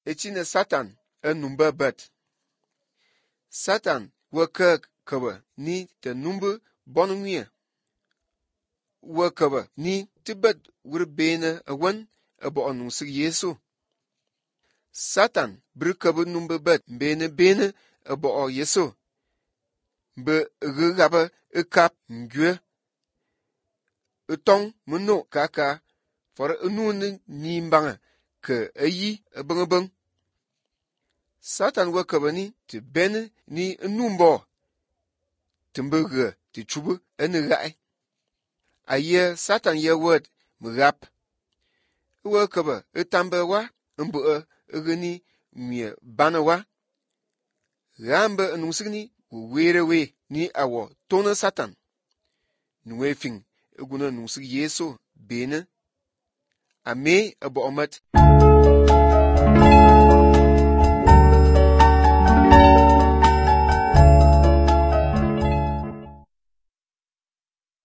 echine Satan numba bat. Satan wa kaba ni te numba bon ngwia. Wa kaba ni tibat wur bene awan abo anungsig Yesu. Satan bir kaba numba bat bene abo Yesu. Be gaba kap ngwe. Tong muno kaka for nu ni mbanga ke ayi beng. Satan wa kaba ni te bene ni numbo. Tembe te chubu ene gai. Aye Satan ye word mrap. Wa kaba tambe wa mbo gani mie bana wa. Rambe nungsig ni werewe ni awo tona Satan. Nwe fing guna nungsig Yesu bene. Ame abo omat.